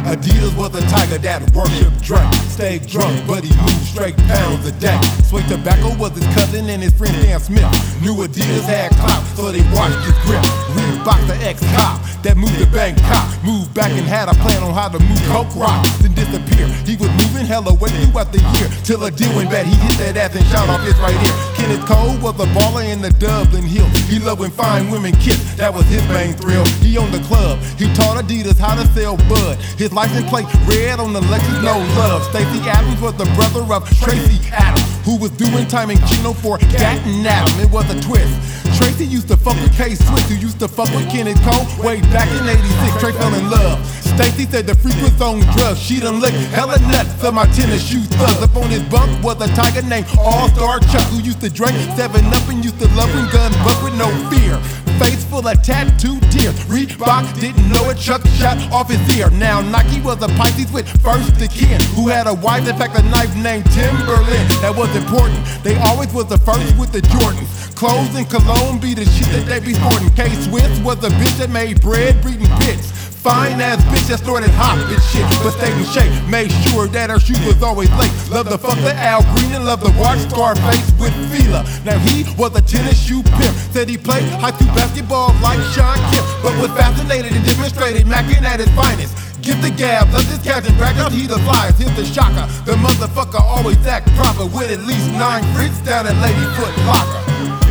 Adidas was a tiger that worshiped drink. Stayed drunk, but he moved straight pounds a day. Sweet Tobacco was his cousin and his friend Dan Smith. Knew Adidas had clout, so they watched his grip. Reebok the ex-cop that moved to Bangkok. Moved back and had a plan on how to move coke rocks, then disappear. He was moving hella weight throughout the year, till a deal went bad. He hit that ass and shot off his right ear. Kenneth Cole was a baller in the Dublin Hills. He loved when fine women kissed, that was his main thrill. He owned the club, he taught Adidas how to sell bud. His license plate red on the Lexus, no love. Stacey Adams was the brother of Tracy Adams, who was doing time in Chino for Gatton Adam. It was a twist. Tracy used to fuck with K-Swiss, who used to fuck with Kenneth Cole way back in '86. Trey fell in love. Stacey said the freak was on drugs. She done licked hella nuts for my tennis shoe thugs. Up on his bunk was a tiger named All-Star Chuck, who used to drink 7-Up and used to love when guns buck with no fear. Face full of tattooed tears. Reebok didn't know it, Chuck shot off his ear. Now Nike was a Pisces with first to kin, who had a wife that packed a knife named Timberland. That was important. They always was the first with the Jordans. Clothes and cologne be the shit that they be sporting. K-Swiss was a bitch that made bread breeding pits. Fine ass bitch that started hot bitch shit, but stayed in shape. Made sure that her shoe was always late. Loved to fuck the Al Green and loved to watch Scarface with Fila. Now he was a tennis shoe pimp. Said he played high school basketball like Sean Kemp, but was fascinated and demonstrated macking at his finest. Give the gab, let this captain back out, he the flyers. Here's the shocker, the motherfucker always act proper, with at least 9 freaks down at Lady Foot Locker.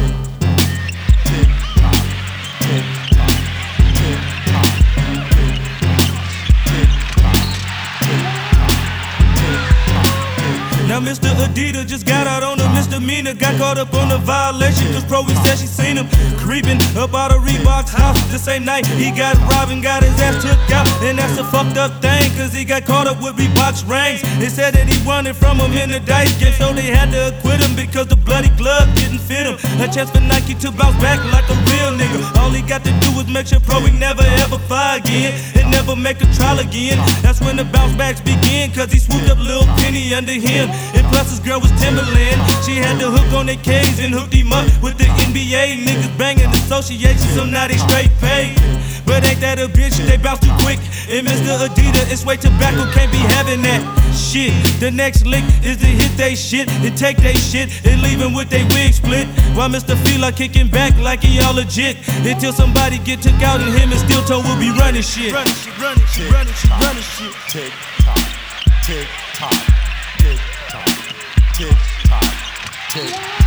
Now Mr. Adidas just got out on a misdemeanor. Got caught up on a violation, cause Chloe said she seen him creeping up out of Reebok's house. The same night he got robbed and got his ass took out. And that's a fucked up thing, cause he got caught up with Reebok's rings. They said that he wanted from him in the dice game, so they had to acquit him because the bloody glove didn't fit him. A chance for Nike to bounce back like a real nigga. All he got to do was make sure Chloe never ever fly again, and never make a trial again. That's when the bounce backs begin, cause he swooped up Lil Penny under him. And plus his girl was Timberland. She had the hook on their K's and hooked him up with the NBA. Niggas banging association, so now they straight paid. But ain't that a bitch? They bounce too quick. And Mr. Adidas, it's way tobacco, can't be having that shit. The next lick is to hit they shit and take they shit and leave him with they wig split. While Mr. Fila kicking back like he all legit, until somebody get took out and him and Steel Toe will be running shit. Running shit, running shit, running shit, running shit. Tick tock, tick tock, tick tock, tick tock, tick tock.